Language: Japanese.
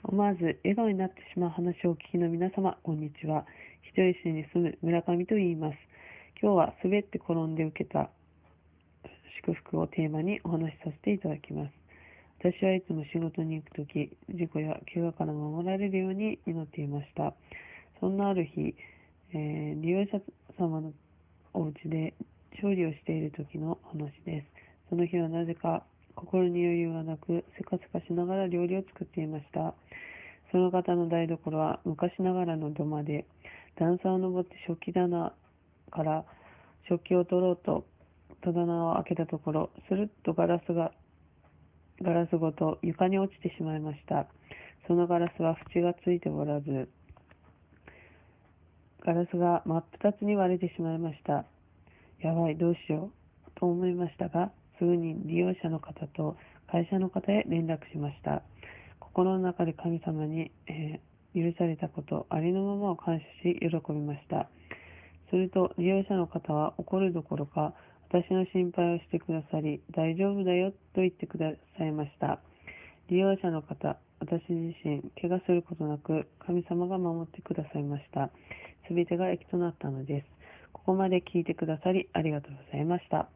思わず笑顔になってしまう話をお聞きの皆様、こんにちは。人吉市に住む村上と言います。今日は滑って転んで受けた祝福をテーマにお話しさせていただきます。私はいつも仕事に行くとき、事故や怪我から守られるように祈っていました。そんなある日、利用者様のお家で調理をしている時の話です。その日はなぜか心に余裕がなく、せかせかしながら料理を作っていました。その方の台所は昔ながらの土間で、段差を登って食器棚から食器を取ろうと戸棚を開けたところ、スルッとガラスごと床に落ちてしまいました。そのガラスは縁がついておらず、ガラスが真っ二つに割れてしまいました。やばい、どうしようと思いましたが、すぐに利用者の方と会社の方へ連絡しました。心の中で神様に、許されたこと、ありのままを感謝し、喜びました。すると、利用者の方は怒るどころか、私の心配をしてくださり、大丈夫だよと言ってくださいました。利用者の方、私自身、怪我することなく、神様が守ってくださいました。すべてが益となったのです。ここまで聞いてくださり、ありがとうございました。